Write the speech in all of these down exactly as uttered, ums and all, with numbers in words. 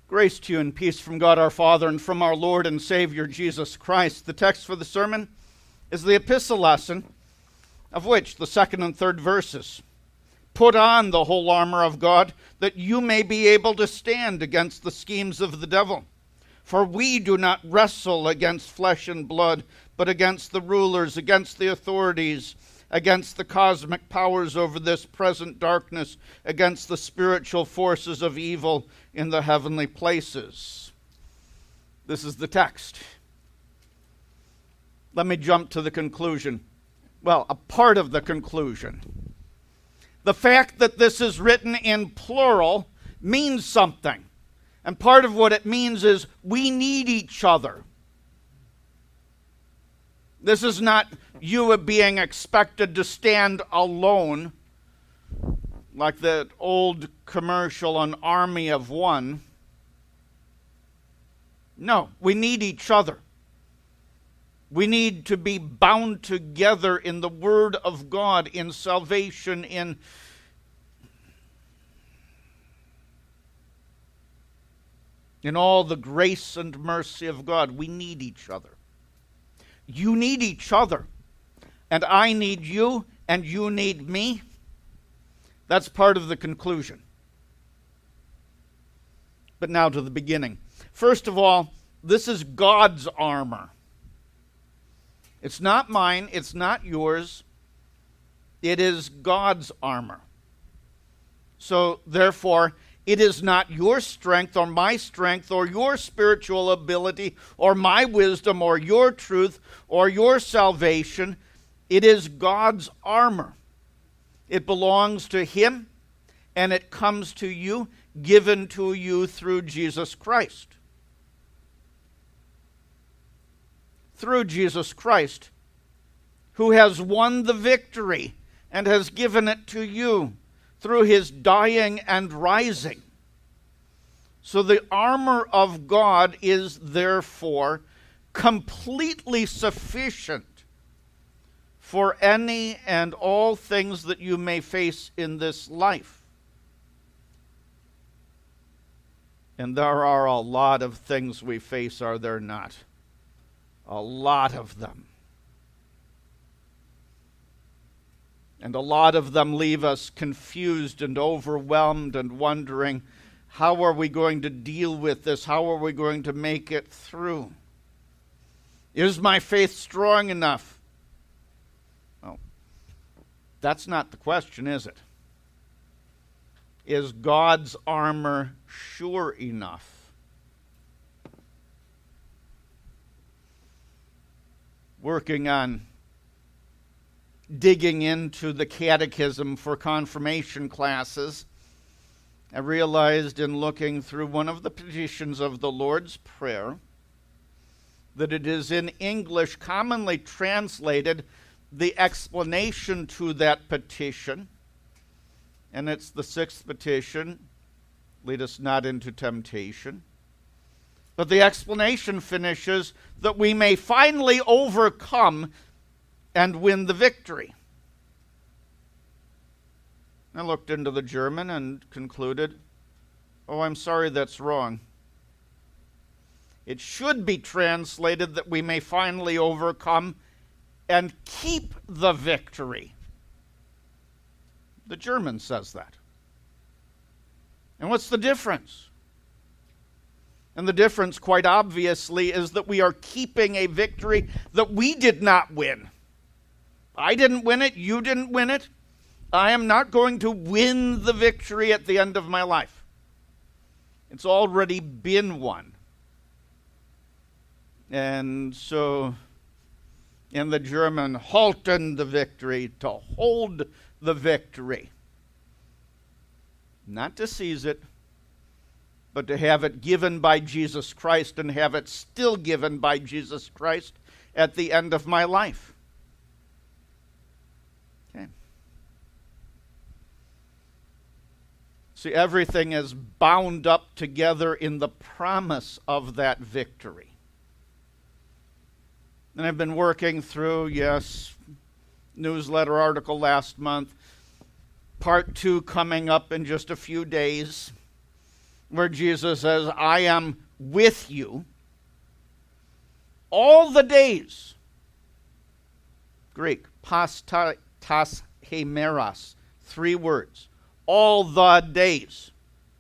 Grace to you and peace from God our Father and from our Lord and Savior Jesus Christ. The text for the sermon is the epistle lesson, of which the second and third verses. Put on the whole armor of God, that you may be able to stand against the schemes of the devil. For we do not wrestle against flesh and blood, but against the rulers, against the authorities, against the cosmic powers over this present darkness, against the spiritual forces of evil in the heavenly places. This is the text. Let me jump to the conclusion. Well, a part of the conclusion. The fact that this is written in plural means something. And part of what it means is we need each other. This is not you being expected to stand alone, like that old commercial, An Army of One. No, we need each other. We need to be bound together in the Word of God, in salvation, in in all the grace and mercy of God. We need each other. You need each other. And I need you, and you need me. That's part of the conclusion. But now to the beginning. First of all, this is God's armor. It's not mine, it's not yours. It is God's armor. So, therefore, it is not your strength or my strength or your spiritual ability or my wisdom or your truth or your salvation. It is God's armor. It belongs to Him, and it comes to you, given to you through Jesus Christ. Through Jesus Christ, who has won the victory and has given it to you through His dying and rising. So the armor of God is therefore completely sufficient for any and all things that you may face in this life. And there are a lot of things we face, are there not? A lot of them. And a lot of them leave us confused and overwhelmed and wondering, how are we going to deal with this? How are we going to make it through? Is my faith strong enough? Well, that's not the question, is it? Is God's armor sure enough? Working on digging into the catechism for confirmation classes, I realized in looking through one of the petitions of the Lord's Prayer that it is in English commonly translated the explanation to that petition, and it's the sixth petition, lead us not into temptation. But the explanation finishes that we may finally overcome and win the victory. I looked into the German and concluded, oh, I'm sorry, that's wrong. It should be translated that we may finally overcome and keep the victory. The German says that. And what's the difference? And the difference, quite obviously, is that we are keeping a victory that we did not win. I didn't win it. You didn't win it. I am not going to win the victory at the end of my life. It's already been won. And so, in the German, halten the victory, to hold the victory. Not to seize it, but to have it given by Jesus Christ and have it still given by Jesus Christ at the end of my life. Okay. See, everything is bound up together in the promise of that victory. And I've been working through, yes, newsletter article last month, part two coming up in just a few days. where Jesus says, I am with you all the days. Greek, pas ta, tas hemeras, three words. All the days.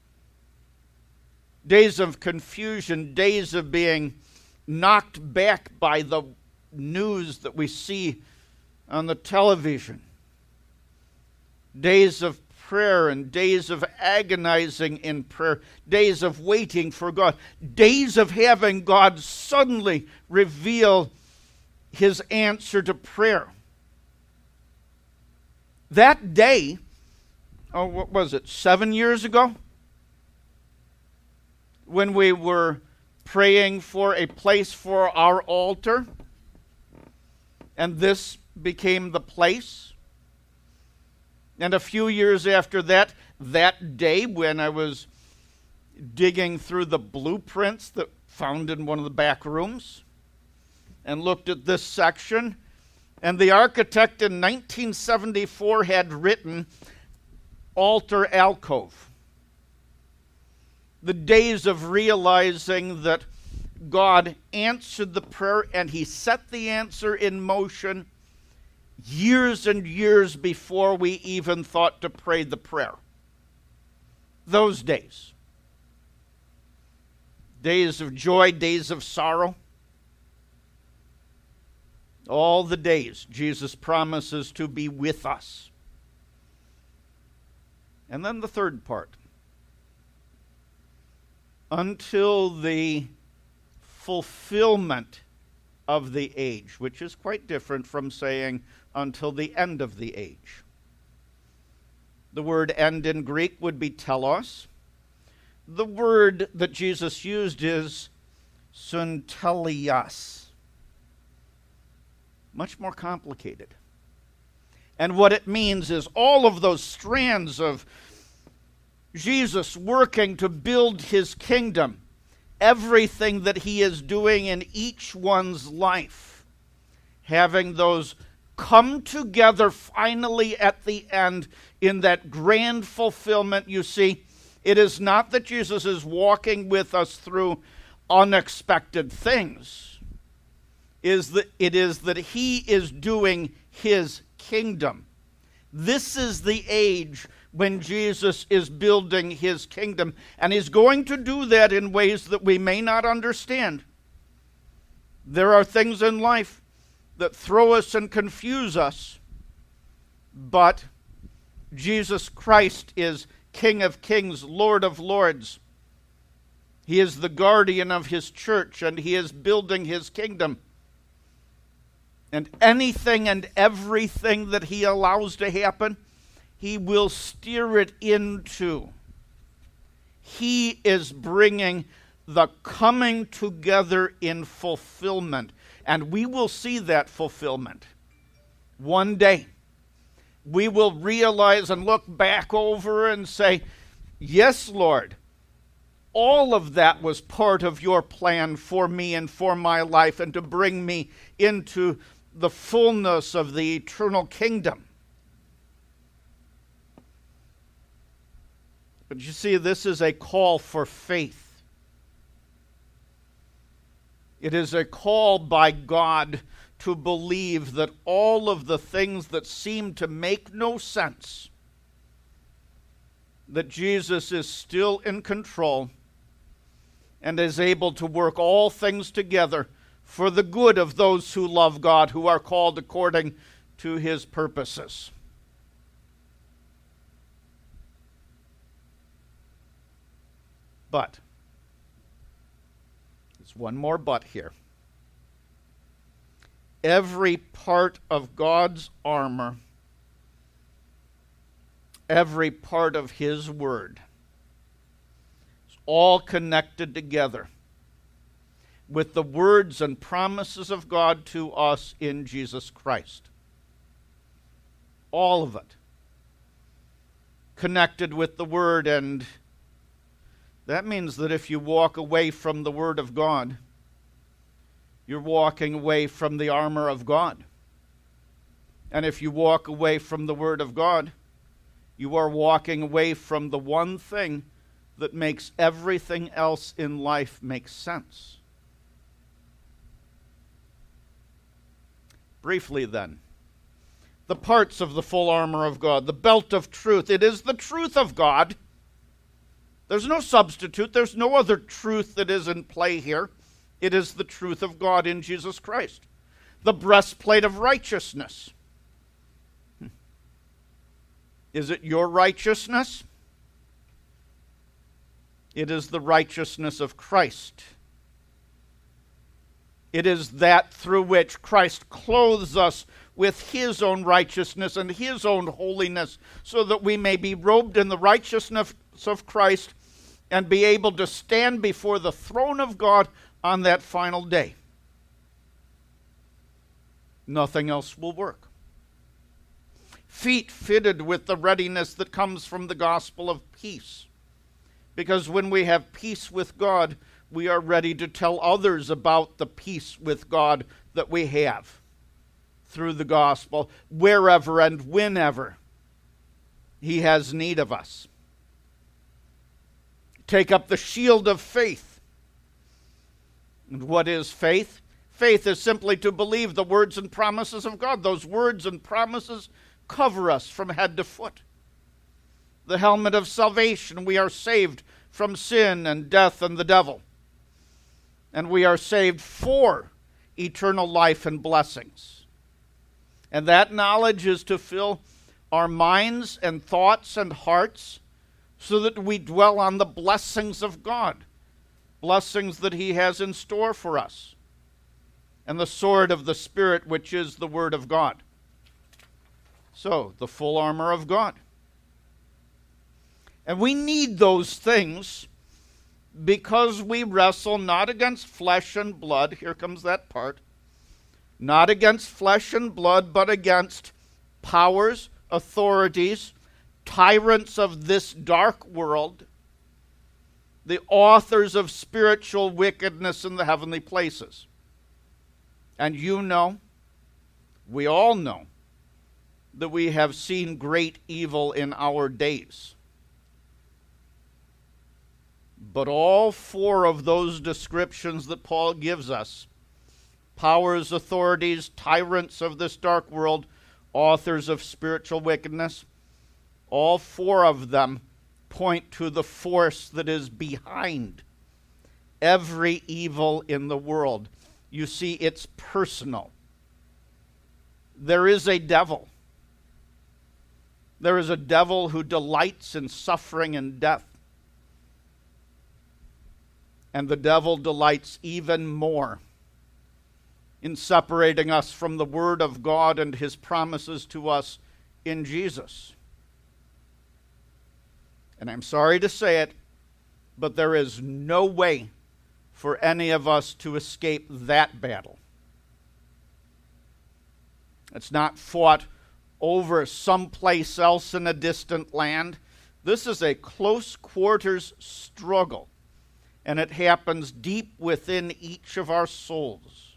Days of confusion, days of being knocked back by the news that we see on the television. Days of prayer and days of agonizing in prayer. Days of waiting for God. Days of having God suddenly reveal his answer to prayer. That day, oh, what was it, seven years ago? When we were praying for a place for our altar, and this became the place. And a few years after that, that day when I was digging through the blueprints that found in one of the back rooms and looked at this section, and the architect in nineteen seventy-four had written altar alcove. The days of realizing that God answered the prayer and he set the answer in motion years and years before we even thought to pray the prayer. Those days. Days of joy, days of sorrow. All the days Jesus promises to be with us. And then the third part. Until the fulfillment of the age, which is quite different from saying until the end of the age. The word end in Greek would be telos. The word that Jesus used is syntelias. Much more complicated. And what it means is all of those strands of Jesus working to build his kingdom, everything that he is doing in each one's life, having those come together finally at the end in that grand fulfillment. You see, it is not that Jesus is walking with us through unexpected things. Is that it is that he is doing his kingdom. This is the age when Jesus is building his kingdom, and he's going to do that in ways that we may not understand. There are things in life that throw us and confuse us, but Jesus Christ is King of kings, Lord of lords. He is the guardian of his church, and he is building his kingdom. And anything and everything that he allows to happen, he will steer it into. He is bringing the coming together in fulfillment. And we will see that fulfillment one day. We will realize and look back over and say, yes, Lord, all of that was part of your plan for me and for my life, and to bring me into the fullness of the eternal kingdom. But you see, this is a call for faith. It is a call by God to believe that all of the things that seem to make no sense, that Jesus is still in control and is able to work all things together for the good of those who love God, who are called according to his purposes. But, there's one more but here. Every part of God's armor, every part of his word, is all connected together with the words and promises of God to us in Jesus Christ. All of it connected with the word, and that means that if you walk away from the Word of God, you're walking away from the armor of God. And if you walk away from the Word of God, you are walking away from the one thing that makes everything else in life make sense. Briefly then, the parts of the full armor of God, the belt of truth. It is the truth of God. There's no substitute. There's no other truth that is in play here. It is the truth of God in Jesus Christ. The breastplate of righteousness. Is it your righteousness? It is the righteousness of Christ. It is that through which Christ clothes us with his own righteousness and his own holiness, so that we may be robed in the righteousness of Christ and be able to stand before the throne of God on that final day. Nothing else will work. Feet fitted with the readiness that comes from the gospel of peace. Because when we have peace with God, we are ready to tell others about the peace with God that we have through the gospel, wherever and whenever he has need of us. Take up the shield of faith. And what is faith? Faith is simply to believe the words and promises of God. Those words and promises cover us from head to foot. The helmet of salvation. We are saved from sin and death and the devil. And we are saved for eternal life and blessings. And that knowledge is to fill our minds and thoughts and hearts so that we dwell on the blessings of God, blessings that he has in store for us, and the sword of the Spirit, which is the Word of God. So, the full armor of God. And we need those things because we wrestle not against flesh and blood. Here comes that part. Not against flesh and blood, but against powers, authorities, tyrants of this dark world, the authors of spiritual wickedness in the heavenly places. And you know, we all know, that we have seen great evil in our days. But all four of those descriptions that Paul gives us, powers, authorities, tyrants of this dark world, authors of spiritual wickedness, all four of them point to the force that is behind every evil in the world. You see, it's personal. There is a devil. There is a devil who delights in suffering and death. And the devil delights even more in separating us from the Word of God and his promises to us in Jesus. And I'm sorry to say it, but there is no way for any of us to escape that battle. It's not fought over someplace else in a distant land. This is a close quarters struggle, and it happens deep within each of our souls.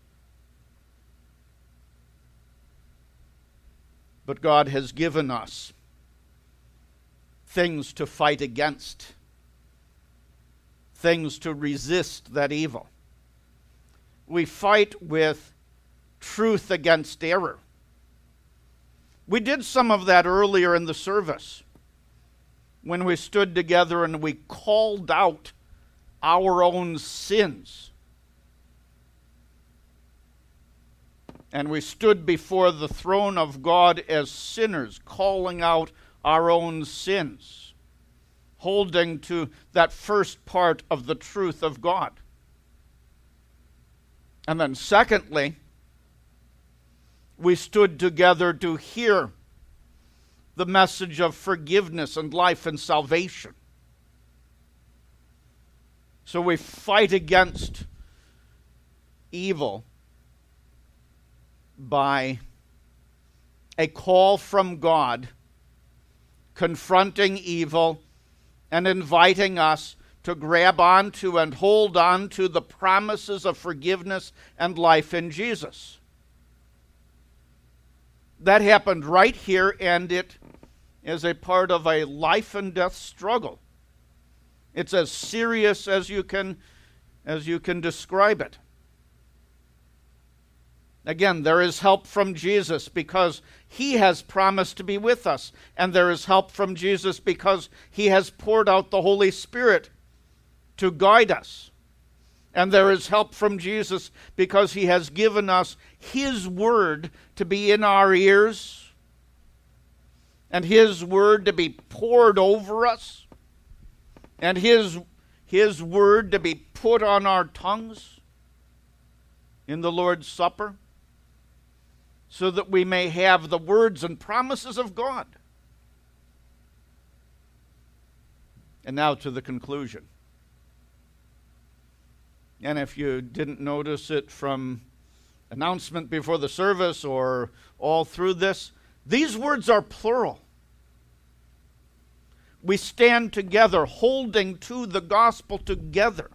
But God has given us things to fight against, things to resist that evil. We fight with truth against error. We did some of that earlier in the service when we stood together and we called out our own sins. And we stood before the throne of God as sinners, calling out our own sins, holding to that first part of the truth of God. And then secondly, we stood together to hear the message of forgiveness and life and salvation. So we fight against evil by a call from God, confronting evil and inviting us to grab onto and hold on to the promises of forgiveness and life in Jesus. That happened right here, and it is a part of a life and death struggle It's as serious as you can, as you can describe it. Again, there is help from Jesus because he has promised to be with us. And there is help from Jesus because he has poured out the Holy Spirit to guide us. And there is help from Jesus because he has given us his word to be in our ears and his word to be poured over us and his, his word to be put on our tongues in the Lord's Supper, so that we may have the words and promises of God. And now to the conclusion. And if you didn't notice it from announcement before the service or all through this, these words are plural. We stand together, holding to the gospel together.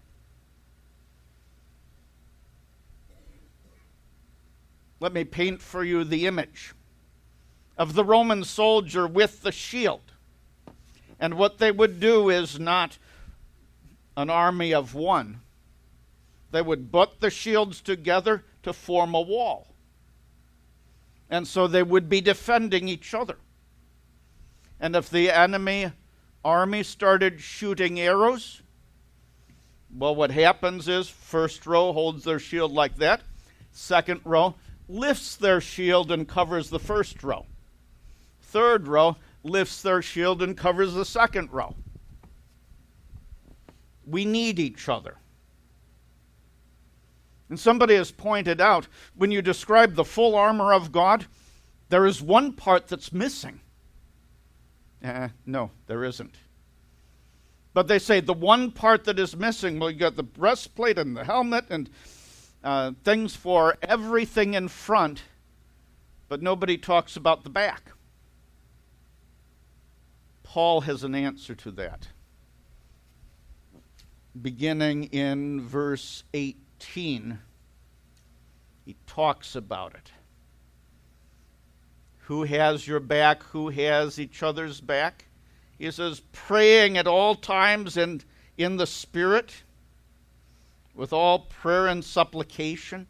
Let me paint for you the image of the Roman soldier with the shield. And what they would do is not an army of one. They would butt the shields together to form a wall. And so they would be defending each other. And if the enemy army started shooting arrows, well, what happens is first row holds their shield like that. Second row lifts their shield and covers the first row. Third row lifts their shield and covers the second row. We need each other. And somebody has pointed out, when you describe the full armor of God, there is one part that's missing. Uh, no, there isn't. But they say the one part that is missing, well, you got the breastplate and the helmet and Uh, things for everything in front, but nobody talks about the back. Paul has an answer to that. Beginning in verse eighteen, he talks about it. Who has your back? Who has each other's back? He says, praying at all times and in the Spirit, with all prayer and supplication,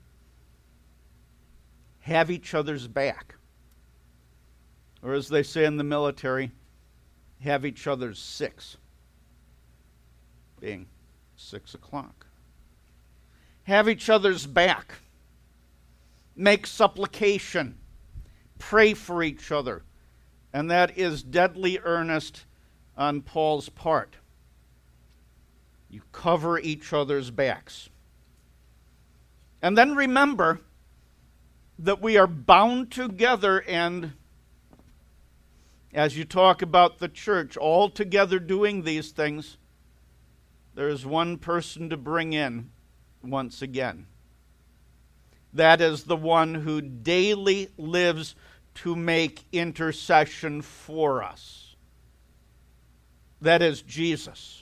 have each other's back. Or as they say in the military, have each other's six, being six o'clock. Have each other's back. Make supplication. Pray for each other. And that is deadly earnest on Paul's part. You cover each other's backs. And then remember that we are bound together, and as you talk about the church, all together doing these things, there is one person to bring in once again. That is the one who daily lives to make intercession for us. That is Jesus.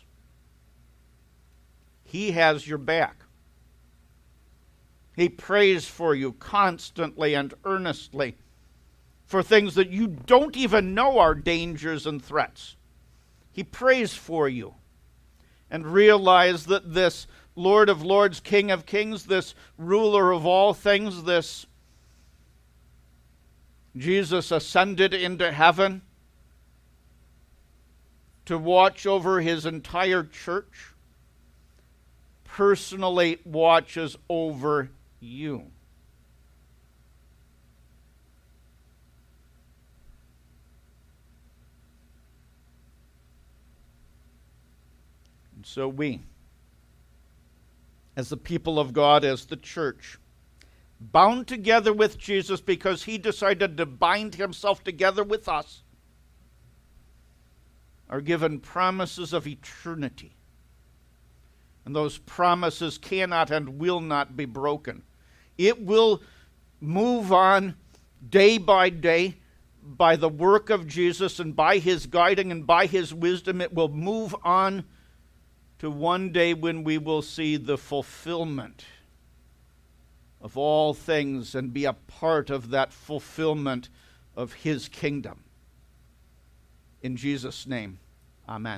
He has your back. He prays for you constantly and earnestly for things that you don't even know are dangers and threats. He prays for you. And realize that this Lord of Lords, King of Kings, this ruler of all things, this Jesus ascended into heaven to watch over his entire church, personally watches over you. And so we, as the people of God, as the church, bound together with Jesus because he decided to bind himself together with us, are given promises of eternity. And those promises cannot and will not be broken. It will move on day by day by the work of Jesus and by his guiding and by his wisdom. It will move on to one day when we will see the fulfillment of all things and be a part of that fulfillment of his kingdom. In Jesus' name, amen.